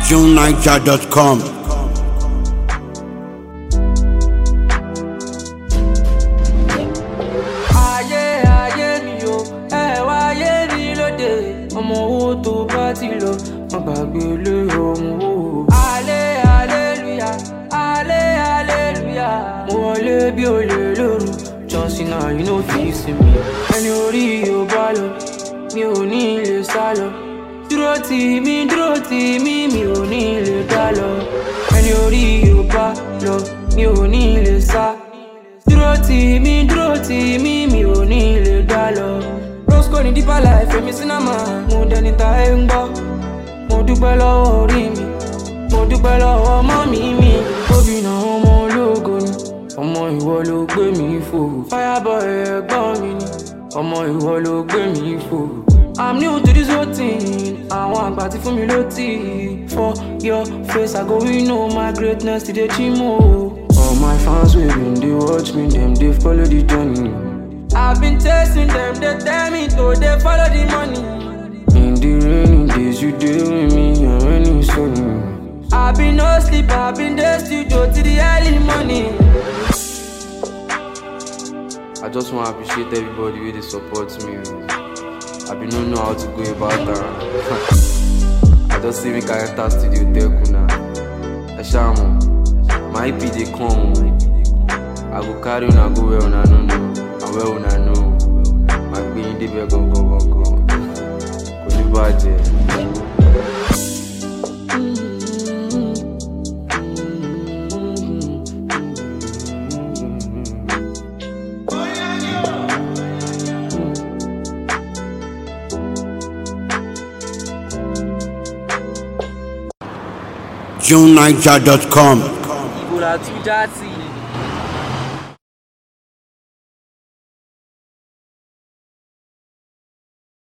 JuneNiger.com. Ọmọ owó tó bá ti lọ, má gbàgbé ilé ọmọ owó. Hallelujah, hallelujah. Mo wọlé bí olè lóru, John Cena, you know fix me. Ẹni orí yóò bá lọ, mi ò ní lè sá lọ. Dúró tì mí, mi ò ní lè dá lọ. Ẹni orí yóò bá lọ, mi ò ní lè sá. Dúró tì mí, mi ò ní lè dá lọ. Roscoe ní deeper life, èmi sinamá, mo dẹni ta ẹ̀ ń gbọ́. Mo dúpẹ́ lọ́wọ́ orí mi, mo dúpẹ́ lọ́wọ́ mọ́mí mi. Obìnrin ọmọ ológo ni, ọmọ ìwọ ló gbé mi fò. Fireboy ẹ̀gbọ́n mi ni, ọmọ ìwọ ló gbé mi fò. I'm new to this whole thing, àwọn àgbà ti fún mi lótì. For your face, I go win all my greatness to the chimo. All my fans wey been dey watch me, them dey follow the journey. I've been chasing them, they tell me to they follow the money. In the rainy days, you dey with me, and when it's sunny. I've been no sleep, I've been there studio till the early morning. I just want to appreciate everybody who they support me. I been don't know how to go about that. I just see me can enter studio tell Kuna. Eshamo, my EP they come. I go carry on, I go where I don't know. And where I know. My being the best go. Go budget. JuneNiger.com. Ibola too dirty.